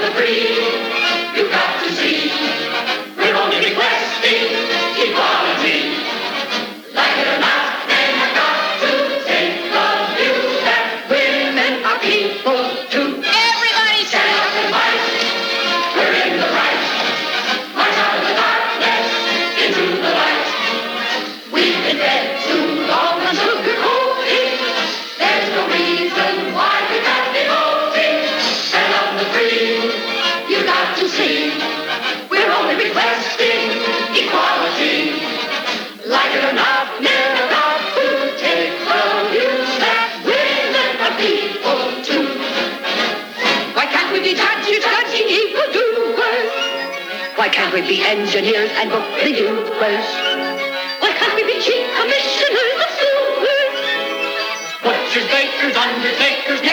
the free. You've got to see. We're only requesting equality. Like it or not, men have got to take the view that women are people too. Everybody stand up and fight. We're in the right. March out of the darkness into the light. We've been fed too long on sugar-coating. There's no reason why we can't be voting. Stand up and free. You got to see. We're only requesting equality. Like it or not, men have got to take the view that women are people too. Why can't we be judges judging evildoers? Why can't we be engineers and book reviewers? Why can't we be chief commissioners of sewers? Butchers, bakers, undertakers,